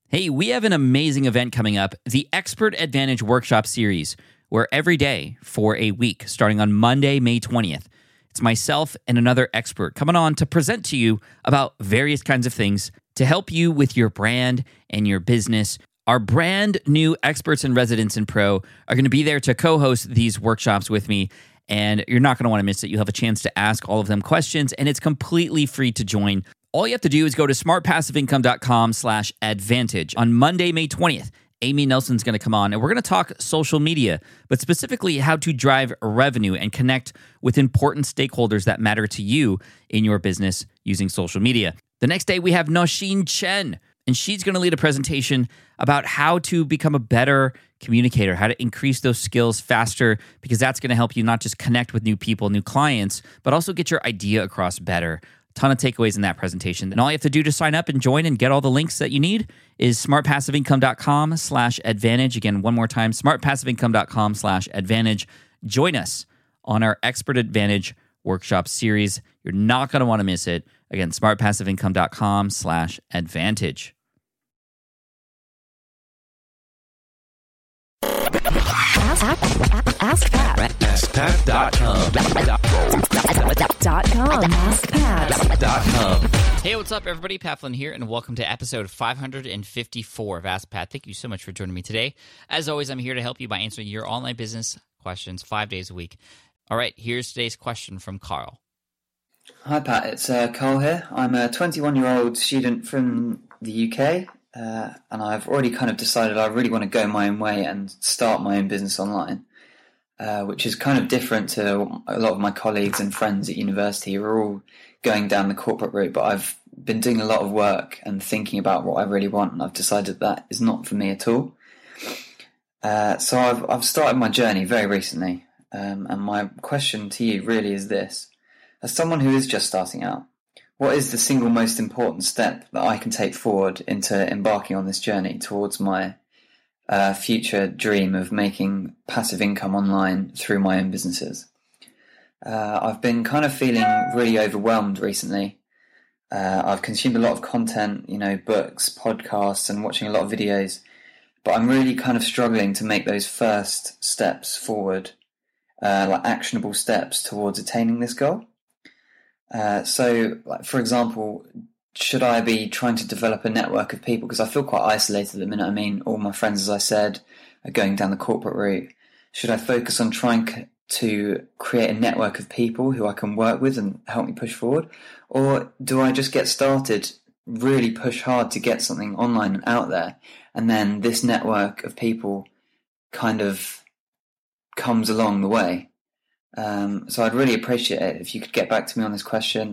Hey, we have an amazing event coming up, the Expert Advantage Workshop Series, where every day for a week, starting on Monday, May 20th, it's myself and another expert coming on to present to you about various kinds of things to help you with your brand and your business. Our brand new experts and residents in Pro are going to be there to co-host these workshops with me, and you're not going to want to miss it. You'll have a chance to ask all of them questions, and it's completely free to join. All you have to do is go to smartpassiveincome.com/advantage. On Monday, May 20th, Amy Nelson's going to come on, and we're going to talk social media, but specifically how to drive revenue and connect with important stakeholders that matter to you in your business using social media. The next day, we have Nosheen Chen, and she's going to lead a presentation about how to become a better communicator, how to increase those skills faster, because that's going to help you not just connect with new people, new clients, but also get your idea across better. Ton of takeaways in that presentation. And all you have to do to sign up and join and get all the links that you need is smartpassiveincome.com/advantage. Again, one more time, smartpassiveincome.com/advantage. Join us on our Expert Advantage Workshop Series. You're not going to want to miss it. Again, smartpassiveincome.com/advantage. AskPat.com. AskPat.com. Hey, what's up, everybody? Pat Flynn here, and welcome to episode 554 of Ask Pat. Thank you so much for joining me today. As always, I'm here to help you by answering your online business questions 5 days a week. All right, here's today's question from Carl. Hi, Pat. It's Carl here. I'm a 21-year-old student from the UK, and I've already kind of decided I really want to go my own way and start my own business online, which is kind of different to a lot of my colleagues and friends at university who are all going down the corporate route, but I've been doing a lot of work and thinking about what I really want, and I've decided that is not for me at all. So I've started my journey very recently, and my question to you really is this. As someone who is just starting out, what is the single most important step that I can take forward into embarking on this journey towards my future dream of making passive income online through my own businesses? I've been kind of feeling really overwhelmed recently. I've consumed a lot of content, books, podcasts, and watching a lot of videos, but I'm really kind of struggling to make those first steps forward, like actionable steps towards attaining this goal. So, for example, should I be trying to develop a network of people? Because I feel quite isolated at the minute. I mean, all my friends, as I said, are going down the corporate route. Should I focus on trying to create a network of people who I can work with and help me push forward? Or do I just get started, really push hard to get something online and out there, and then this network of people kind of comes along the way? So I'd really appreciate it if you could get back to me on this question.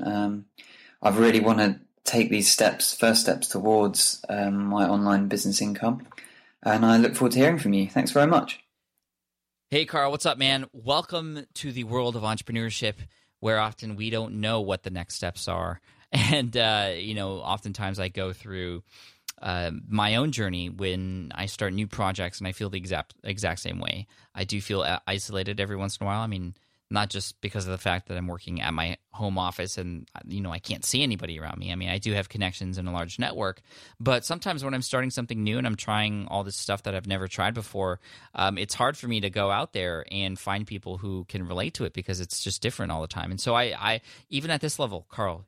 I really want to take these first steps towards my online business income, and I look forward to hearing from you. Thanks very much. Hey, Carl, what's up, man? Welcome to the world of entrepreneurship, where often we don't know what the next steps are. And, oftentimes I go through my own journey when I start new projects, and I feel the exact same way. I do feel isolated every once in a while. I mean, not just because of the fact that I'm working at my home office and, I can't see anybody around me. I mean, I do have connections in a large network, but sometimes when I'm starting something new and I'm trying all this stuff that I've never tried before, it's hard for me to go out there and find people who can relate to it because it's just different all the time. And so I even at this level, Carl,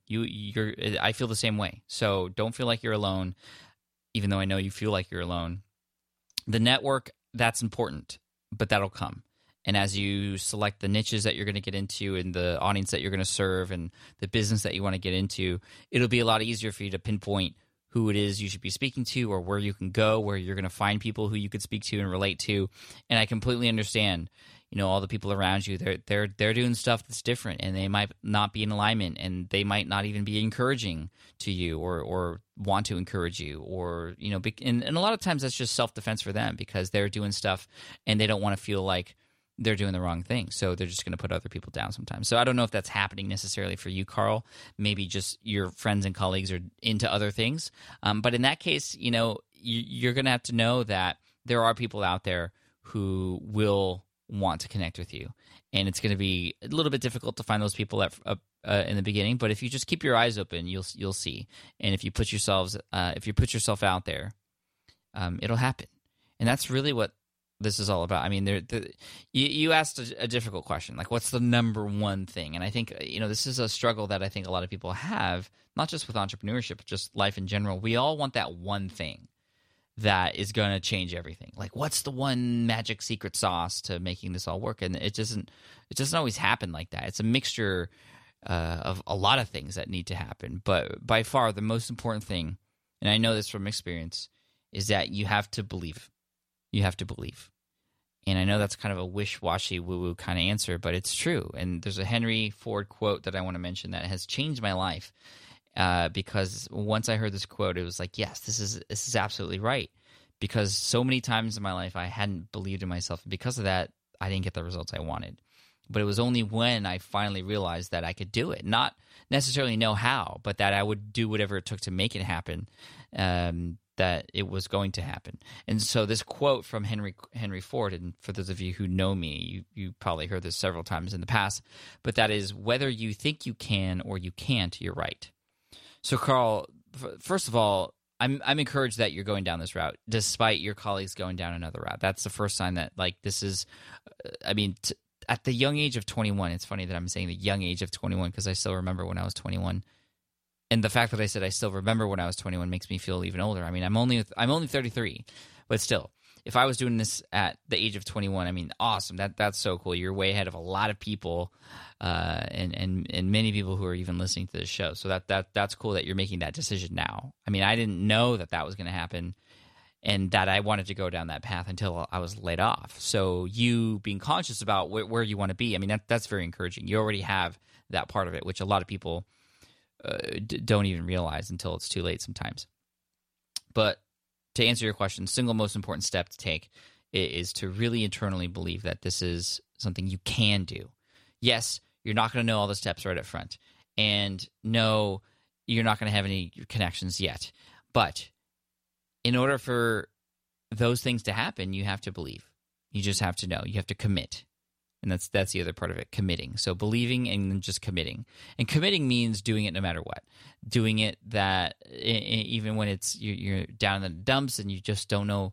I feel the same way. So don't feel like you're alone, even though I know you feel like you're alone. The network, that's important, but that'll come. And as you select the niches that you're going to get into and the audience that you're going to serve and the business that you want to get into, it'll be a lot easier for you to pinpoint who it is you should be speaking to or where you can go, where you're going to find people who you could speak to and relate to. And I completely understand, all the people around you, they're doing stuff that's different, and they might not be in alignment, and they might not even be encouraging to you or want to encourage you, or and a lot of times that's just self-defense for them because they're doing stuff and they don't want to feel like they're doing the wrong thing. So they're just going to put other people down sometimes. So I don't know if that's happening necessarily for you, Carl. Maybe just your friends and colleagues are into other things. But in that case, you're going to have to know that there are people out there who will want to connect with you. And it's going to be a little bit difficult to find those people in the beginning. But if you just keep your eyes open, you'll see. And if you put yourself out there, it'll happen. And that's really what this is all about. I mean, you asked a difficult question, like what's the number one thing? And I think, this is a struggle that I think a lot of people have, not just with entrepreneurship, but just life in general. We all want that one thing that is going to change everything. Like, what's the one magic secret sauce to making this all work? And it doesn't always happen like that. It's a mixture of a lot of things that need to happen. But by far, the most important thing, and I know this from experience, is that you have to believe. You have to believe. And I know that's kind of a wish-washy, woo-woo kind of answer, but it's true. And there's a Henry Ford quote that I want to mention that has changed my life. Because once I heard this quote, it was like, yes, this is absolutely right. Because so many times in my life, I hadn't believed in myself. And because of that, I didn't get the results I wanted. But it was only when I finally realized that I could do it. Not necessarily know how, but that I would do whatever it took to make it happen, that it was going to happen. And so this quote from Henry Ford, and for those of you who know me, you probably heard this several times in the past, but that is, whether you think you can or you can't, you're right. So, Carl, first of all, I'm encouraged that you're going down this route, despite your colleagues going down another route. That's the first sign that, like, this is, at the young age of 21, it's funny that I'm saying the young age of 21 because I still remember when I was 21. And the fact that I said I still remember when I was 21 makes me feel even older. I mean, I'm only 33, but still, if I was doing this at the age of 21, I mean, awesome. That's so cool. You're way ahead of a lot of people, and many people who are even listening to this show. So that's cool that you're making that decision now. I mean, I didn't know that was going to happen, and that I wanted to go down that path until I was laid off. So you being conscious about where you want to be, I mean, that's very encouraging. You already have that part of it, which a lot of people don't even realize until it's too late sometimes. But to answer your question, single most important step to take is to really internally believe that this is something you can do. Yes, you're not going to know all the steps right up front. And no, you're not going to have any connections yet. But in order for those things to happen, you have to believe. You just have to know. You have to commit. And that's the other part of it, committing. So believing and then just committing. And committing means doing it no matter what. Doing it that even when it's you're down in the dumps and you just don't know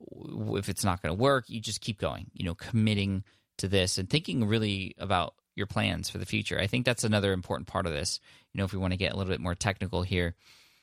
if it's not going to work, you just keep going. Committing to this and thinking really about your plans for the future. I think that's another important part of this. If we want to get a little bit more technical here.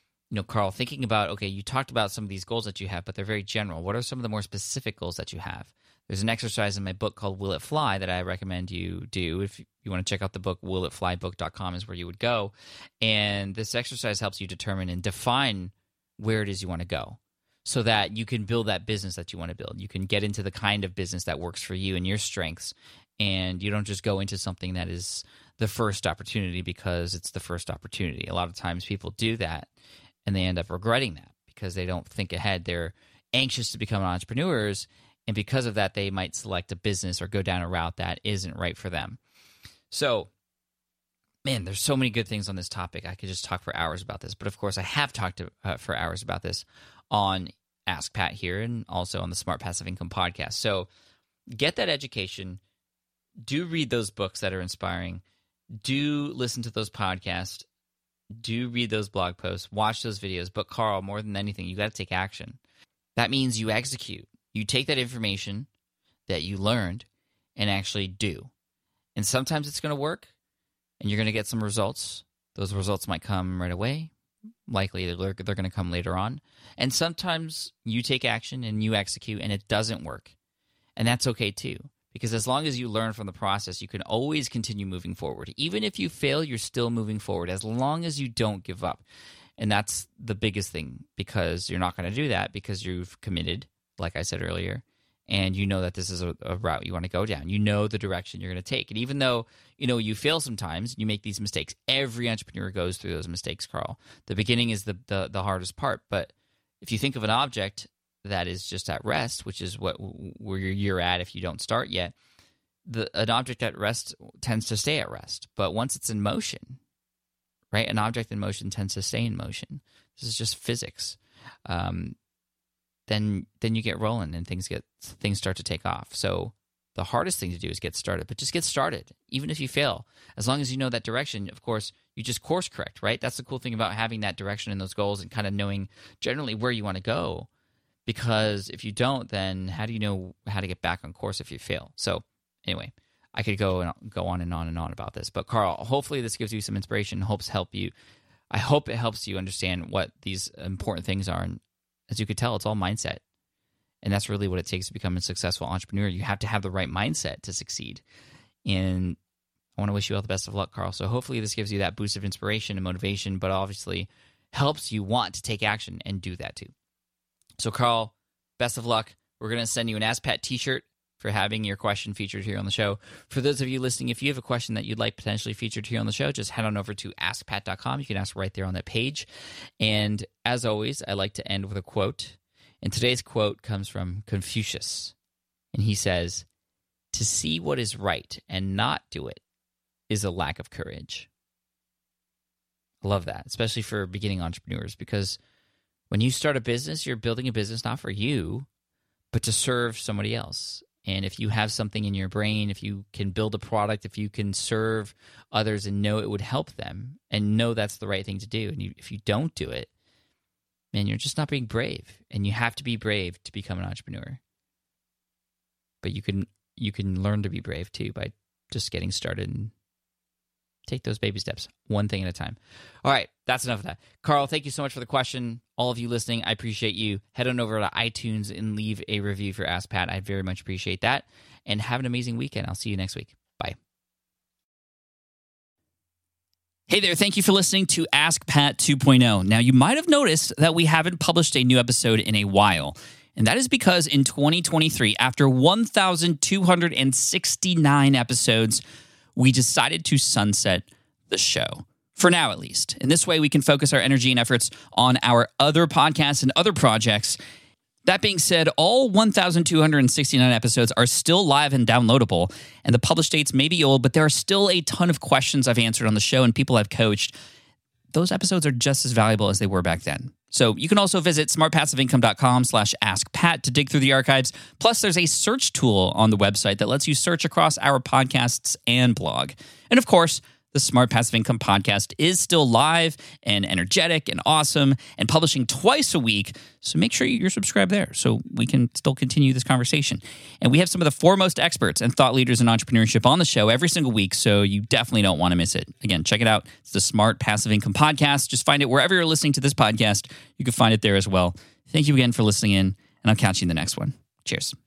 Carl, thinking about, okay, you talked about some of these goals that you have, but they're very general. What are some of the more specific goals that you have? There's an exercise in my book called Will It Fly that I recommend you do. If you want to check out the book, willitflybook.com is where you would go. And this exercise helps you determine and define where it is you want to go so that you can build that business that you want to build. You can get into the kind of business that works for you and your strengths, and you don't just go into something that is the first opportunity because it's the first opportunity. A lot of times people do that, and they end up regretting that because they don't think ahead. They're anxious to become entrepreneurs, and because of that, they might select a business or go down a route that isn't right for them. So, man, there's so many good things on this topic. I could just talk for hours about this. But, of course, I have talked for hours about this on Ask Pat here and also on the Smart Passive Income podcast. So get that education. Do read those books that are inspiring. Do listen to those podcasts. Do read those blog posts. Watch those videos. But, Carl, more than anything, you got to take action. That means you execute. You take that information that you learned and actually do. And sometimes it's going to work, and you're going to get some results. Those results might come right away. Likely they're going to come later on. And sometimes you take action and you execute, and it doesn't work. And that's okay too, because as long as you learn from the process, you can always continue moving forward. Even if you fail, you're still moving forward as long as you don't give up. And that's the biggest thing, because you're not going to do that because you've committed, like I said earlier, and you know that this is a route you want to go down. You know the direction you're going to take. And even though, you fail sometimes, you make these mistakes. Every entrepreneur goes through those mistakes, Carl. The beginning is the hardest part. But if you think of an object that is just at rest, which is where you're at if you don't start yet, an object at rest tends to stay at rest. But once it's in motion, right, an object in motion tends to stay in motion. This is just physics. Then you get rolling and things start to take off. So the hardest thing to do is get started, but just get started, even if you fail. As long as you know that direction, of course, you just course correct, right? That's the cool thing about having that direction and those goals and kind of knowing generally where you want to go. because if you don't, then how do you know how to get back on course if you fail? So anyway, I could go on and on and on about this. But Carl, hopefully this gives you some inspiration, I hope it helps you understand what these important things are. And as you could tell, it's all mindset. And that's really what it takes to become a successful entrepreneur. You have to have the right mindset to succeed. And I want to wish you all the best of luck, Carl. So hopefully this gives you that boost of inspiration and motivation, but obviously helps you want to take action and do that too. So Carl, best of luck. We're going to send you an Ask Pat t-shirt for having your question featured here on the show. For those of you listening, if you have a question that you'd like potentially featured here on the show, just head on over to askpat.com. You can ask right there on that page. And as always, I like to end with a quote. And today's quote comes from Confucius. And he says, "To see what is right and not do it is a lack of courage." I love that, especially for beginning entrepreneurs, because when you start a business, you're building a business not for you, but to serve somebody else. And if you have something in your brain, if you can build a product, if you can serve others and know it would help them and know that's the right thing to do, and if you don't do it, man, you're just not being brave. And you have to be brave to become an entrepreneur. But you can learn to be brave too by just getting started and take those baby steps, one thing at a time. All right, that's enough of that. Carl, thank you so much for the question. All of you listening, I appreciate you. Head on over to iTunes and leave a review for Ask Pat. I very much appreciate that. And have an amazing weekend. I'll see you next week. Bye. Hey there, thank you for listening to Ask Pat 2.0. Now, you might have noticed that we haven't published a new episode in a while. And that is because in 2023, after 1,269 episodes, we decided to sunset the show, for now at least. And this way we can focus our energy and efforts on our other podcasts and other projects. That being said, all 1,269 episodes are still live and downloadable, and the published dates may be old, but there are still a ton of questions I've answered on the show and people I've coached. Those episodes are just as valuable as they were back then. So you can also visit smartpassiveincome.com/askpat to dig through the archives. Plus, there's a search tool on the website that lets you search across our podcasts and blog. And of course, the Smart Passive Income podcast is still live and energetic and awesome and publishing twice a week. So make sure you're subscribed there so we can still continue this conversation. And we have some of the foremost experts and thought leaders in entrepreneurship on the show every single week, so you definitely don't want to miss it. Again, check it out. It's the Smart Passive Income podcast. Just find it wherever you're listening to this podcast. You can find it there as well. Thank you again for listening in, and I'll catch you in the next one. Cheers.